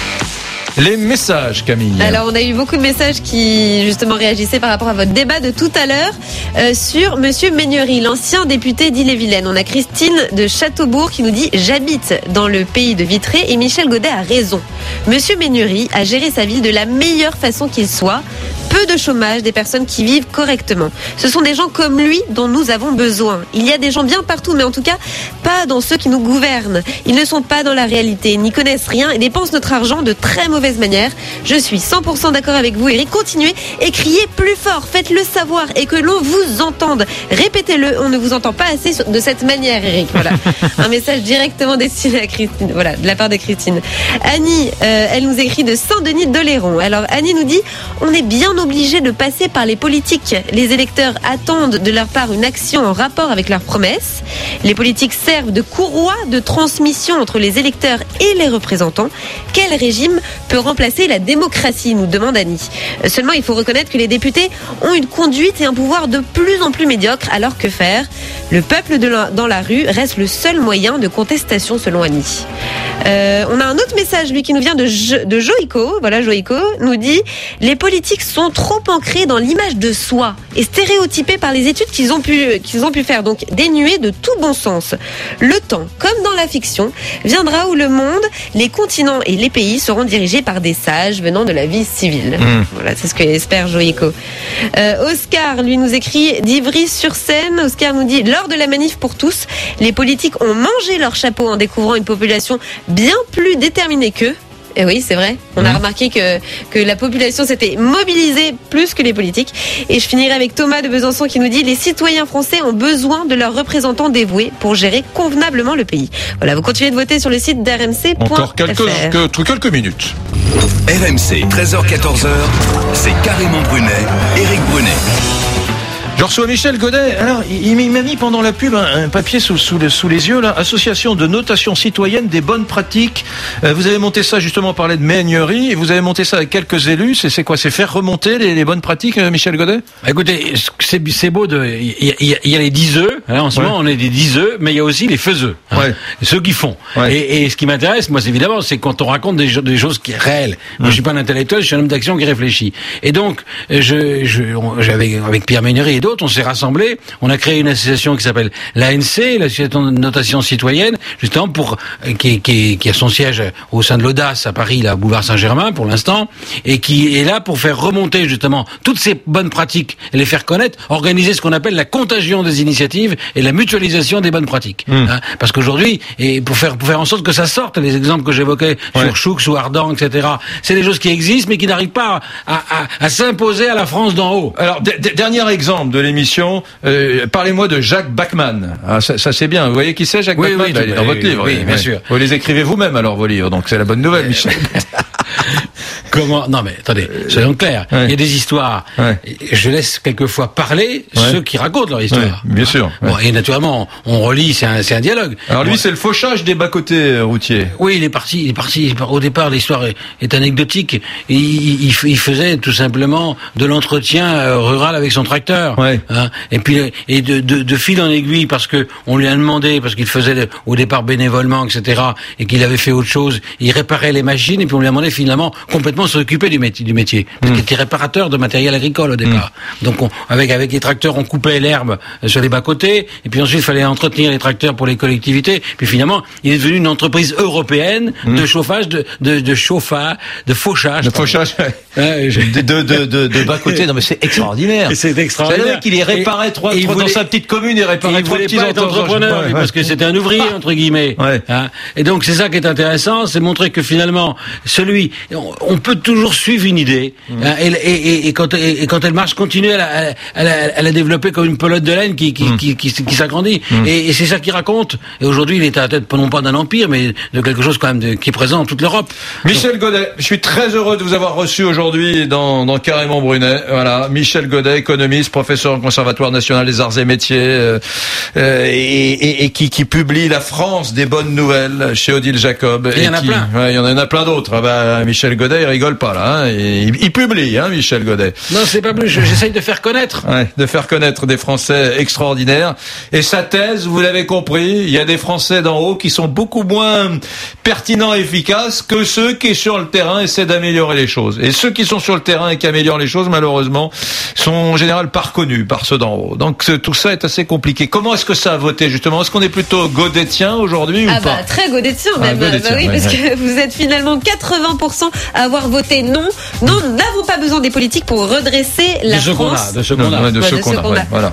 Les messages, Camille. Alors, on a eu beaucoup de messages qui, justement, réagissaient par rapport à votre débat de tout à l'heure sur Monsieur Ménuery, l'ancien député d'Ille-et-Vilaine. On a Christine de Châteaubourg qui nous dit « J'habite dans le pays de Vitré et Michel Godet a raison. Monsieur Ménuery a géré sa ville de la meilleure façon qu'il soit. Peu de chômage, des personnes qui vivent correctement. Ce sont des gens comme lui dont nous avons besoin. Il y a des gens bien partout, mais en tout cas, pas dans ceux qui nous gouvernent. Ils ne sont pas dans la réalité, n'y connaissent rien et dépensent notre argent de très mauvaise manière. Je suis 100% d'accord avec vous, Eric. Continuez et criez plus fort. Faites-le savoir et que l'on vous entende. Répétez-le, on ne vous entend pas assez de cette manière, Eric. Voilà. Un message directement destiné à Christine. Voilà, de la part de Christine. Annie, elle nous écrit de Saint-Denis d'Oléron. Alors, Annie nous dit, on est bien obligés de passer par les politiques. Les électeurs attendent de leur part une action en rapport avec leurs promesses. Les politiques servent de courroie de transmission entre les électeurs et les représentants. Quel régime peut remplacer la démocratie, nous demande Annie. Seulement, il faut reconnaître que les députés ont une conduite et un pouvoir de plus en plus médiocre. Alors que faire? Le peuple dans la rue reste le seul moyen de contestation, selon Annie. On a un autre message, lui, qui nous vient de Joïco. Voilà, Joïco nous dit « Les politiques sont trop ancrés dans l'image de soi et stéréotypés par les études qu'ils ont pu faire, donc dénués de tout bon sens. Le temps, comme dans la fiction, viendra où le monde, les continents et les pays seront dirigés par des sages venant de la vie civile. Voilà, c'est ce que espère Joïco. Oscar, lui, nous écrit d'Ivry-sur-Seine. Oscar nous dit « Lors de la manif pour tous, les politiques ont mangé leur chapeau en découvrant une population bien plus déterminée qu'eux. » Et oui, c'est vrai. On a remarqué que la population s'était mobilisée plus que les politiques. Et je finirai avec Thomas de Besançon qui nous dit « Les citoyens français ont besoin de leurs représentants dévoués pour gérer convenablement le pays. » Voilà, vous continuez de voter sur le site d'RMC.fr. Encore quelques minutes. RMC, 13h-14h, c'est Carrément Brunet, Eric Brunet. Je reçois Michel Godet. Alors, il m'a mis pendant la pub un papier sous les yeux, là. Association de notation citoyenne des bonnes pratiques. Vous avez monté ça, justement, on parlait de Ménuery, et vous avez monté ça avec quelques élus. C'est quoi? C'est faire remonter les bonnes pratiques, Michel Godet? Écoutez, c'est beau il y a les diseux, hein, en ce moment, on est des diseux, mais il y a aussi les faiseux. Hein, ceux qui font. Et ce qui m'intéresse, moi, évidemment, c'est quand on raconte des choses qui sont réelles. Moi, je suis pas un intellectuel, je suis un homme d'action qui réfléchit. Et donc, j'avais, avec Pierre Ménuery et d'autres, on s'est rassemblés, on a créé une association qui s'appelle l'ANC, l'association de notation citoyenne, justement qui a son siège au sein de l'Audace à Paris, là, boulevard Saint-Germain pour l'instant, et qui est là pour faire remonter justement toutes ces bonnes pratiques et les faire connaître, organiser ce qu'on appelle la contagion des initiatives et la mutualisation des bonnes pratiques. Hein, parce qu'aujourd'hui, et pour faire en sorte que ça sorte, les exemples que j'évoquais sur Choux ou Ardent, etc., c'est des choses qui existent mais qui n'arrivent pas à s'imposer à la France d'en haut. Alors, dernier exemple de l'émission, parlez-moi de Jacques Bachmann. Ah, ça c'est bien. Vous voyez qui c'est, Jacques Bachmann? Il est dans votre livre. Oui, bien sûr. Vous les écrivez vous-même alors, vos livres, donc c'est la bonne nouvelle, Michel. Comment? Non mais attendez, soyons clairs. Il y a des histoires. Je laisse quelquefois parler ceux qui racontent leur histoire. Bien sûr. Bon, et naturellement, on relit, c'est un dialogue. Alors lui, c'est le fauchage des bas-côtés routiers. Oui, il est parti. Au départ, l'histoire est anecdotique. Il faisait tout simplement de l'entretien rural avec son tracteur. Hein, et puis de fil en aiguille, parce que on lui a demandé, parce qu'il faisait au départ bénévolement, etc., et qu'il avait fait autre chose. Il réparait les machines, et puis on lui a demandé finalement complètement complètement s'occuper du métier. Parce qu'il était réparateur de matériel agricole au départ. Donc avec les tracteurs, on coupait l'herbe sur les bas-côtés, et puis ensuite il fallait entretenir les tracteurs pour les collectivités. Puis finalement, il est devenu une entreprise européenne de chauffage, de fauchage. De fauchage, de bas-côté. Non mais c'est extraordinaire. C'est extraordinaire. C'est vrai qu'il est réparé dans sa petite commune, il réparait trois petits entrepreneurs, parce que c'était un ouvrier, entre guillemets. Ouais. Hein. Et donc c'est ça qui est intéressant, c'est montrer que finalement, on peut toujours suivre une idée, hein, et quand elle marche, continue à la développer comme une pelote de laine qui s'agrandit. Et c'est ça qu'il raconte. Et aujourd'hui, il est à la tête, non pas d'un empire, mais de quelque chose quand même qui est présent dans toute l'Europe. Michel Godet, je suis très heureux de vous avoir reçu aujourd'hui dans Carrément Brunet. Voilà, Michel Godet, économiste, professeur au Conservatoire national des arts et métiers, et qui publie La France des bonnes nouvelles chez Odile Jacob. Il y en a plein. Ouais, il y en a plein d'autres. Ah bah, Michel Godet, il rigole pas là. Hein, il publie, hein, Michel Godet. Non, c'est pas plus. J'essaye de faire connaître. Ouais, de faire connaître des Français extraordinaires. Et sa thèse, vous l'avez compris, il y a des Français d'en haut qui sont beaucoup moins pertinents et efficaces que ceux qui, sur le terrain, essaient d'améliorer les choses. Et ceux qui sont sur le terrain et qui améliorent les choses, malheureusement, sont en général pas reconnus par ceux d'en haut. Donc tout ça est assez compliqué. Comment est-ce que ça a voté, justement? Est-ce qu'on est plutôt godétien aujourd'hui ou pas? Très godétien même. Godétien, oui, parce que vous êtes finalement 80% à avoir voté non. Non, nous n'avons pas besoin des politiques pour redresser la France. De ceux qu'on a. Voilà.